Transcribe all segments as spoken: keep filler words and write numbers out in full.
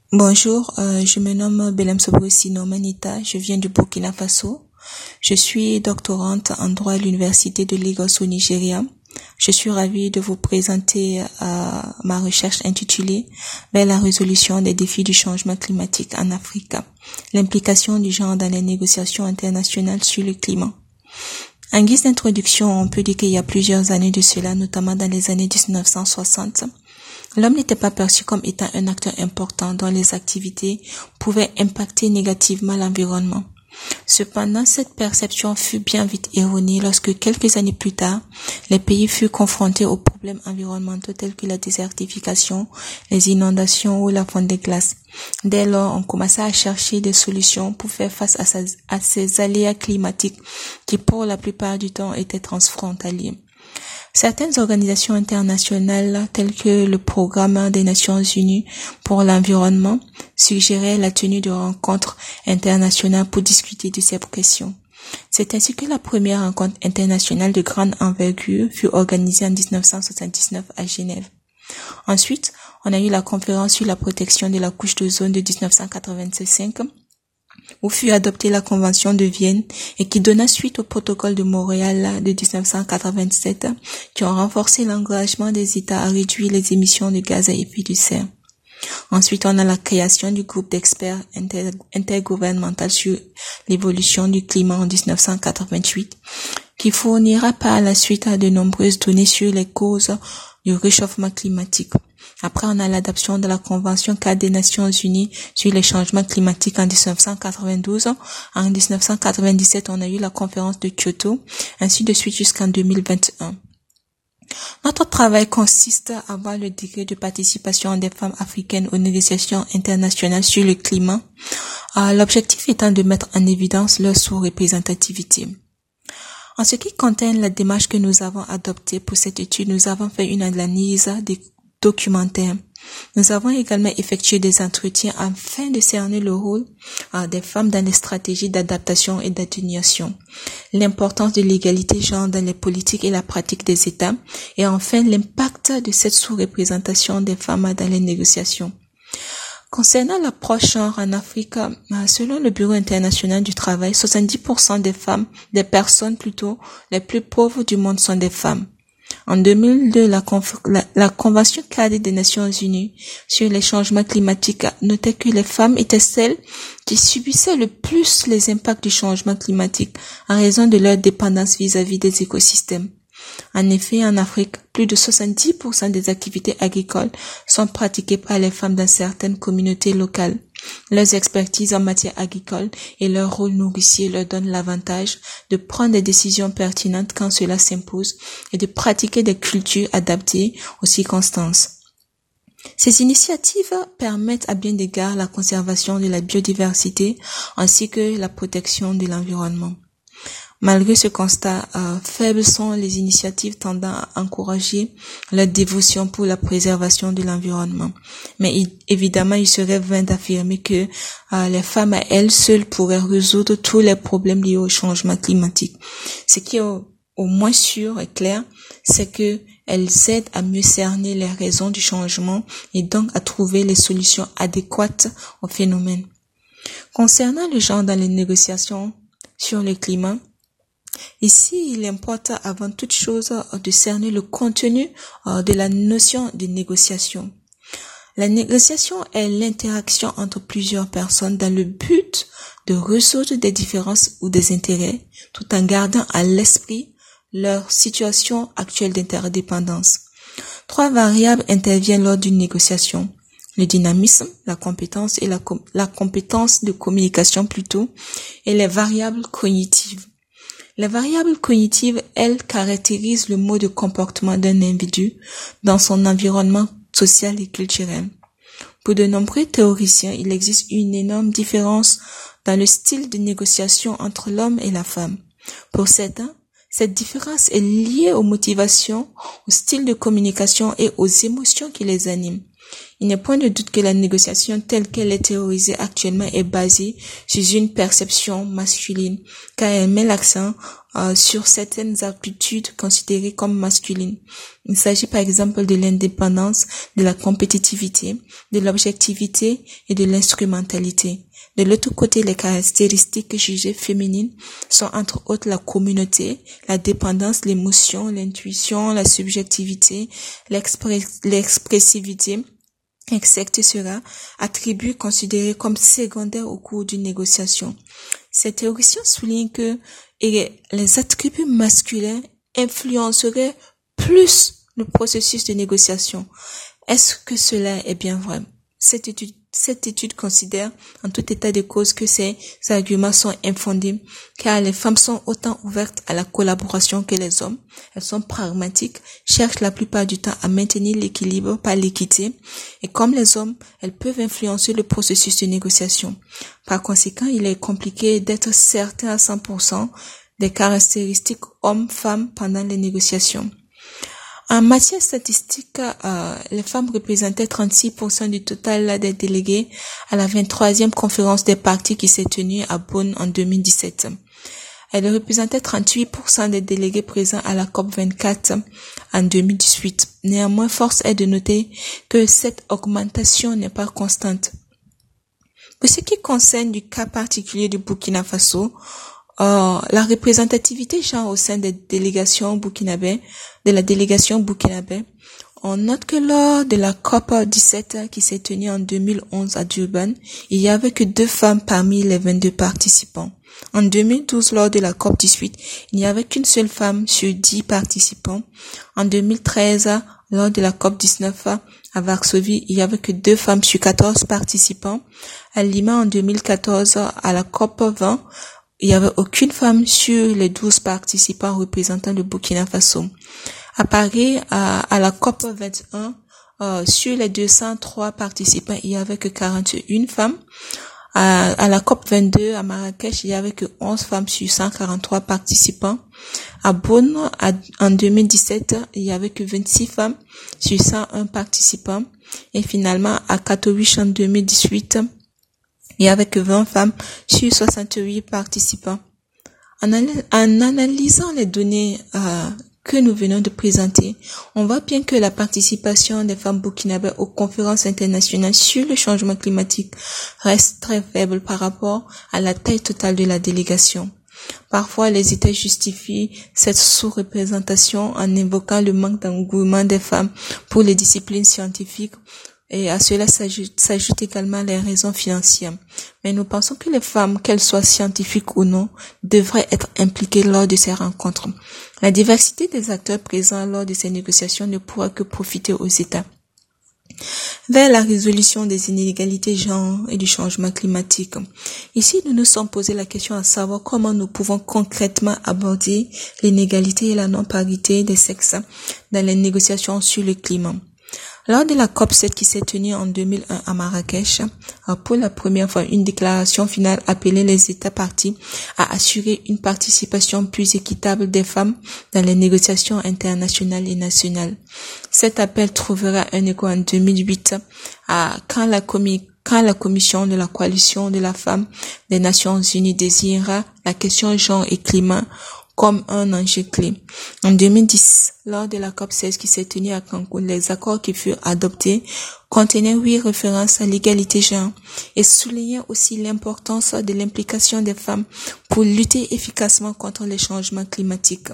Bonjour, euh, je me nomme Belem Sobro-Sino Manita, je viens du Burkina Faso. Je suis doctorante en droit à l'université de Lagos au Nigeria. Je suis ravie de vous présenter euh, ma recherche intitulée vers la résolution des défis du changement climatique en Afrique, l'implication du genre dans les négociations internationales sur le climat. En guise d'introduction, on peut dire qu'il y a plusieurs années de cela, notamment dans les années dix-neuf cent soixante, l'homme n'était pas perçu comme étant un acteur important dont les activités pouvaient impacter négativement l'environnement. Cependant, cette perception fut bien vite erronée lorsque quelques années plus tard, les pays furent confrontés aux problèmes environnementaux tels que la désertification, les inondations ou la fonte des glaces. Dès lors, on commença à chercher des solutions pour faire face à, sa, à ces aléas climatiques qui, pour la plupart du temps, étaient transfrontaliers. Certaines organisations internationales, telles que le Programme des Nations Unies pour l'environnement, suggéraient la tenue de rencontres internationales pour discuter de ces questions. C'est ainsi que la première rencontre internationale de grande envergure fut organisée en dix-neuf cent soixante-dix-neuf à Genève. Ensuite, on a eu la conférence sur la protection de la couche d'ozone de dix-neuf cent quatre-vingt-cinq, où fut adoptée la Convention de Vienne et qui donna suite au protocole de Montréal de dix-neuf cent quatre-vingt-sept, qui ont renforcé l'engagement des États à réduire les émissions de gaz à effet de serre. Ensuite, on a la création du groupe d'experts inter- intergouvernemental sur l'évolution du climat en dix-neuf cent quatre-vingt-huit, qui fournira par la suite à de nombreuses données sur les causes du réchauffement climatique. Après, on a l'adoption de la Convention cadre des Nations Unies sur les changements climatiques en dix-neuf cent quatre-vingt-douze. En dix-neuf cent quatre-vingt-dix-sept, on a eu la conférence de Kyoto, ainsi de suite jusqu'en deux mille vingt et un. Notre travail consiste à voir le degré de participation des femmes africaines aux négociations internationales sur le climat, l'objectif étant de mettre en évidence leur sous-représentativité. En ce qui concerne la démarche que nous avons adoptée pour cette étude, nous avons fait une analyse des documentaires. Nous avons également effectué des entretiens afin de cerner le rôle euh, des femmes dans les stratégies d'adaptation et d'atténuation, l'importance de l'égalité genre dans les politiques et la pratique des États, et enfin l'impact de cette sous-représentation des femmes dans les négociations. Concernant l'approche genre en Afrique, selon le Bureau international du travail, soixante-dix pour cent des femmes, des personnes plutôt, les plus pauvres du monde sont des femmes. En deux mille deux, la, conf- la, la Convention cadre des Nations Unies sur les changements climatiques notait que les femmes étaient celles qui subissaient le plus les impacts du changement climatique en raison de leur dépendance vis-à-vis des écosystèmes. En effet, en Afrique, plus de soixante-dix pour cent des activités agricoles sont pratiquées par les femmes dans certaines communautés locales. Leurs expertises en matière agricole et leur rôle nourricier leur donnent l'avantage de prendre des décisions pertinentes quand cela s'impose et de pratiquer des cultures adaptées aux circonstances. Ces initiatives permettent à bien d'égards la conservation de la biodiversité ainsi que la protection de l'environnement. Malgré ce constat, euh, faibles sont les initiatives tendant à encourager la dévotion pour la préservation de l'environnement. Mais il, évidemment, il serait vain d'affirmer que euh, les femmes à elles seules pourraient résoudre tous les problèmes liés au changement climatique. Ce qui est au, au moins sûr et clair, c'est que elles aident à mieux cerner les raisons du changement et donc à trouver les solutions adéquates au phénomène. Concernant le genre dans les négociations sur le climat, ici, il importe avant toute chose de cerner le contenu de la notion de négociation. La négociation est l'interaction entre plusieurs personnes dans le but de résoudre des différences ou des intérêts, tout en gardant à l'esprit leur situation actuelle d'interdépendance. Trois variables interviennent lors d'une négociation: le dynamisme, la compétence et la, com- la compétence de communication plutôt, et les variables cognitives. Les variables cognitives, elles, caractérisent le mode de comportement d'un individu dans son environnement social et culturel. Pour de nombreux théoriciens, il existe une énorme différence dans le style de négociation entre l'homme et la femme. Pour certains, cette différence est liée aux motivations, au style de communication et aux émotions qui les animent. Il n'est point de doute que la négociation telle qu'elle est théorisée actuellement est basée sur une perception masculine, car elle met l'accent euh, sur certaines aptitudes considérées comme masculines. Il s'agit par exemple de l'indépendance, de la compétitivité, de l'objectivité et de l'instrumentalité. De l'autre côté, les caractéristiques jugées féminines sont entre autres la communauté, la dépendance, l'émotion, l'intuition, la subjectivité, l'express- l'expressivité, et cetera, attributs considérés comme secondaires au cours d'une négociation. Cette théorisation souligne que les attributs masculins influenceraient plus le processus de négociation. Est-ce que cela est bien vrai? Cette étude, cette étude considère en tout état de cause que ces arguments sont infondés, car les femmes sont autant ouvertes à la collaboration que les hommes. Elles sont pragmatiques, cherchent la plupart du temps à maintenir l'équilibre par l'équité, et comme les hommes, elles peuvent influencer le processus de négociation. Par conséquent, il est compliqué d'être certain à cent pour cent des caractéristiques hommes-femmes pendant les négociations. En matière statistique, euh, les femmes représentaient trente-six pour cent du total des délégués à la vingt-troisième conférence des partis qui s'est tenue à Bonn en deux mille dix-sept. Elles représentaient trente-huit pour cent des délégués présents à la COP vingt-quatre en deux mille dix-huit. Néanmoins, force est de noter que cette augmentation n'est pas constante. Pour ce qui concerne du cas particulier du Burkina Faso, Euh, la représentativité genre au sein des délégations burkinabè, de la délégation burkinabè, on note que lors de la COP dix-sept qui s'est tenue en deux mille onze à Durban, il y avait que deux femmes parmi les vingt-deux participants. En deux mille douze, lors de la COP dix-huit, il n'y avait qu'une seule femme sur dix participants. En deux mille treize, lors de la COP dix-neuf à Varsovie, il y avait que deux femmes sur quatorze participants. À Lima, en deux mille quatorze, à la COP vingt, il n'y avait aucune femme sur les douze participants représentant le Burkina Faso. À Paris, à, à la COP vingt et un, euh, sur les deux cent trois participants, il n'y avait que quarante et une femmes. À, à la COP vingt-deux, à Marrakech, il n'y avait que onze femmes sur cent quarante-trois participants. À Bonn, à, en deux mille dix-sept, il n'y avait que vingt-six femmes sur cent un participants. Et finalement, à Katowice, en deux mille dix-huit, il n'y avait que vingt femmes sur soixante-huit participants. En, en analysant les données euh, que nous venons de présenter, on voit bien que la participation des femmes burkinabè aux conférences internationales sur le changement climatique reste très faible par rapport à la taille totale de la délégation. Parfois, les États justifient cette sous-représentation en évoquant le manque d'engouement des femmes pour les disciplines scientifiques. Et à cela s'ajoute, s'ajoute également les raisons financières. Mais nous pensons que les femmes, qu'elles soient scientifiques ou non, devraient être impliquées lors de ces rencontres. La diversité des acteurs présents lors de ces négociations ne pourra que profiter aux États. Vers la résolution des inégalités genre et du changement climatique. Ici, nous nous sommes posé la question à savoir comment nous pouvons concrètement aborder l'inégalité et la non-parité des sexes dans les négociations sur le climat. Lors de la COP sept qui s'est tenue en deux mille un à Marrakech, pour la première fois, une déclaration finale appelait les États partis à assurer une participation plus équitable des femmes dans les négociations internationales et nationales. Cet appel trouvera un écho en deux mille huit à, quand la commission Quand la Commission de la Coalition de la Femme des Nations Unies désignera la question genre et climat comme un enjeu clé. En deux mille dix, lors de la COP seize qui s'est tenue à Cancun, les accords qui furent adoptés contenaient huit références à l'égalité genre et soulignaient aussi l'importance de l'implication des femmes pour lutter efficacement contre les changements climatiques.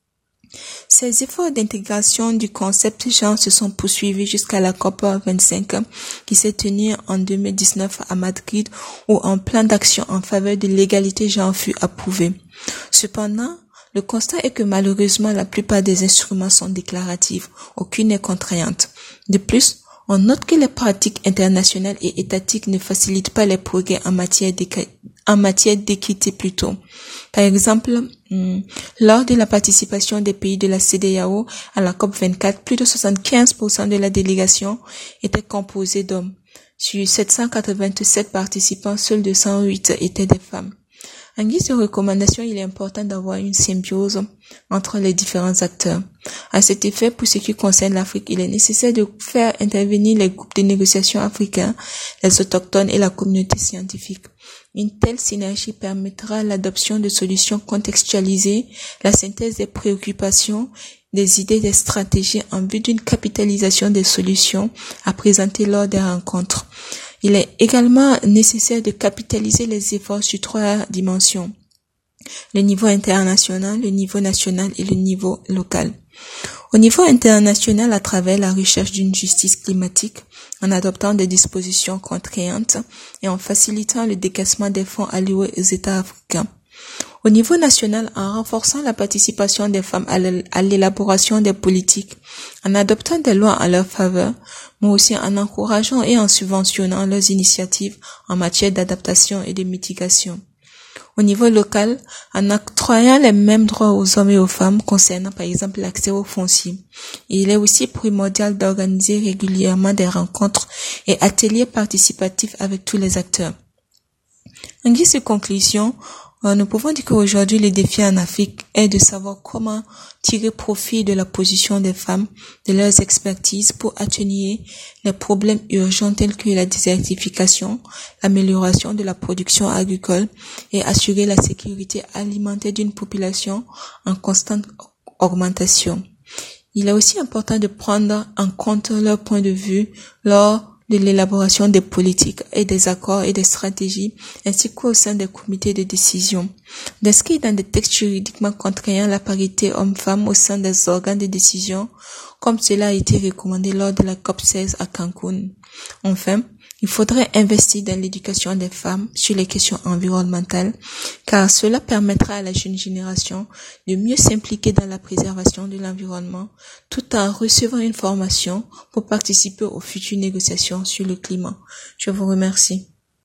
Ces efforts d'intégration du concept genre se sont poursuivis jusqu'à la COP vingt-cinq qui s'est tenue en deux mille dix-neuf à Madrid où un plan d'action en faveur de l'égalité genre fut approuvé. Cependant, le constat est que malheureusement la plupart des instruments sont déclaratifs, aucune n'est contraignante. De plus, on note que les pratiques internationales et étatiques ne facilitent pas les progrès en matière en matière d'équité plutôt. Par exemple, hum, lors de la participation des pays de la C E D E A O à la COP vingt-quatre, plus de soixante-quinze pour cent de la délégation était composée d'hommes. Sur sept cent quatre-vingt-sept participants, seuls deux cent huit étaient des femmes. En guise de recommandation, il est important d'avoir une symbiose entre les différents acteurs. À cet effet, pour ce qui concerne l'Afrique, il est nécessaire de faire intervenir les groupes de négociation africains, les autochtones et la communauté scientifique. Une telle synergie permettra l'adoption de solutions contextualisées, la synthèse des préoccupations, des idées, des stratégies en vue d'une capitalisation des solutions à présenter lors des rencontres. Il est également nécessaire de capitaliser les efforts sur trois dimensions: le niveau international, le niveau national et le niveau local. Au niveau international, à travers la recherche d'une justice climatique, en adoptant des dispositions contraignantes et en facilitant le décaissement des fonds alloués aux États africains. Au niveau national, en renforçant la participation des femmes à l'élaboration des politiques, en adoptant des lois en leur faveur, mais aussi en encourageant et en subventionnant leurs initiatives en matière d'adaptation et de mitigation. Au niveau local, en octroyant les mêmes droits aux hommes et aux femmes concernant par exemple l'accès aux fonciers. Il est aussi primordial d'organiser régulièrement des rencontres et ateliers participatifs avec tous les acteurs. En guise de conclusion, nous pouvons dire qu'aujourd'hui, le défi en Afrique est de savoir comment tirer profit de la position des femmes, de leurs expertises pour atténuer les problèmes urgents tels que la désertification, l'amélioration de la production agricole et assurer la sécurité alimentaire d'une population en constante augmentation. Il est aussi important de prendre en compte leur point de vue lors de l'élaboration des politiques et des accords et des stratégies, ainsi qu'au sein des comités de décision. D'inscrire dans des textes juridiquement contraignants la parité homme-femme au sein des organes de décision, comme cela a été recommandé lors de la COP seize à Cancun. Enfin, il faudrait investir dans l'éducation des femmes sur les questions environnementales, car cela permettra à la jeune génération de mieux s'impliquer dans la préservation de l'environnement, tout en recevant une formation pour participer aux futures négociations sur le climat. Je vous remercie.